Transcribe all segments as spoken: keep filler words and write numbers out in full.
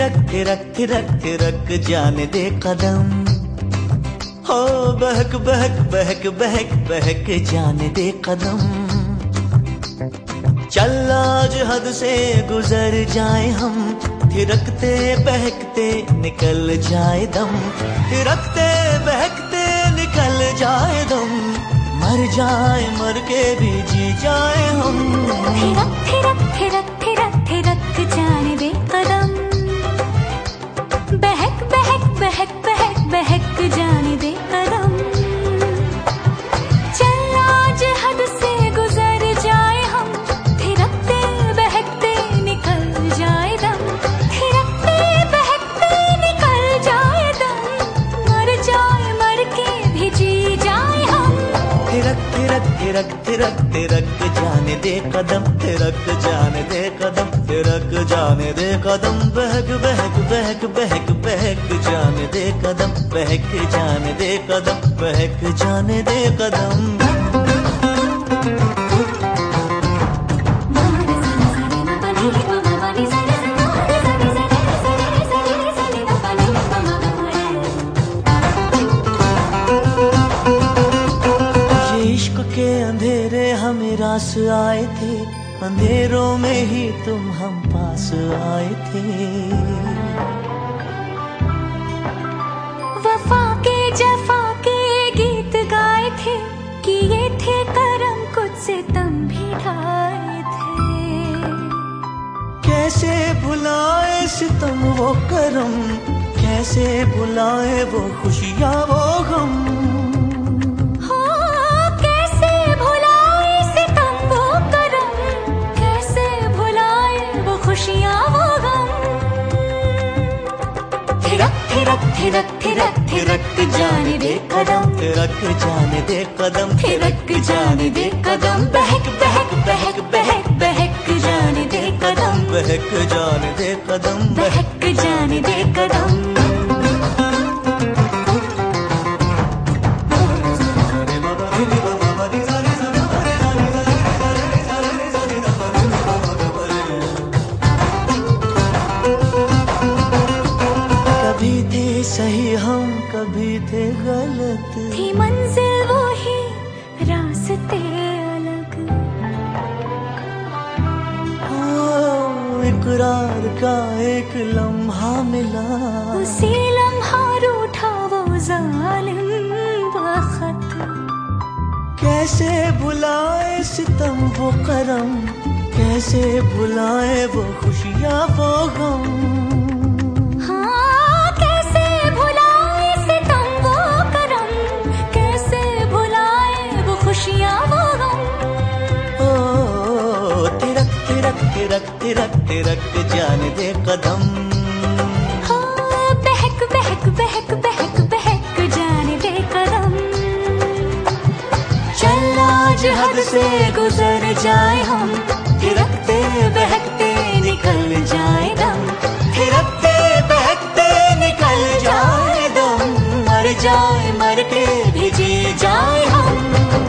थिरक थिरक थिरक थिरक जाने दे कदम, हो बहक बहक बहक बहक बहक जाने दे कदम। चल आज हद से गुजर जाए हम, थिरकते बहकते निकल जाए दम, थिरकते बहकते निकल जाए दम, मर जाए मर के भी जी जाए हम। थिरक थिरक थिरक थिरक थिरक जाने दे कदम, बहक बहक बहक बहक बहक जाने दे कदम। चल आज हद से गुजर जाए हम, थिरकते बहकते निकल जाए दम, थिरकते बहकते निकल जाए दम, मर जाए मर के भी जी जाए हम। थिरक थिरक थिरक थिरक थिरक जाने दे कदम, थिरक जाने दे कदम, थिरक जाने दे कदम, बहक बहक बहक बहक बहक जाने दे कदम, बहक जाने दे कदम, बहक जाने दे कदम। के अंधेरे हमें रास आए थे, अंधेरों में ही तुम हम पास आए थे। वफा के जफा के गीत गाए थे, किए थे करम कुछ से तुम भी ढाए थे। कैसे भुलाए सितम वो करम, कैसे भुलाए वो खुशियाँ वो गम। थिरक थिरक थिरक थिरक जाने दे कदम, थिरक जाने दे कदम, थिरक जाने दे कदम, बहक बहक बहक बहक बहक जाने दे कदम, बहक जाने दे कदम, बहक जाने दे कदम। सही हम कभी थे गलत, थी मंजिल वो ही रास्ते अलग। ओ इकरार का एक लम्हा मिला, उसी लम्हा रूठा वो जालिम वक्त। कैसे भुलाए सितम वो करम, कैसे भुलाए वो खुशियाँ वो गम। थिरक थिरक थिरक जाने दे कदम, हो बहक बहक बहक बहक बहक जाने दे कदम। चल आज हद से गुजर जाए हम, थिरकते बहकते निकल जाए दम, थिरकते बहकते निकल जाए दम, मर जाए मर के भी जी जाए हम।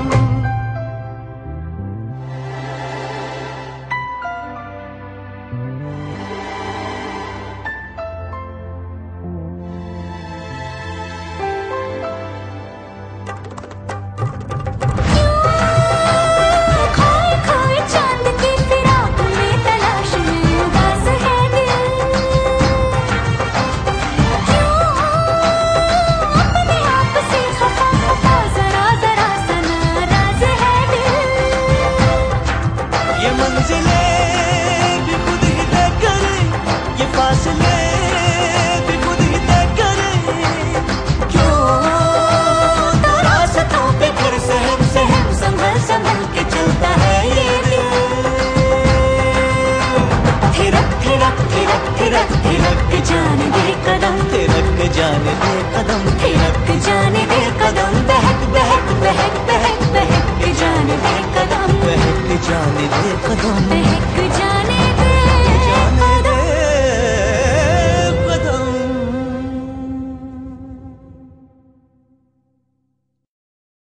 थिरक जाने दे कदम, थिरक जाने दे कदम, थिरक जाने दे कदम, बहक बहक बहक बहक बहक जाने दे कदम, बहक जाने दे कदम, बहक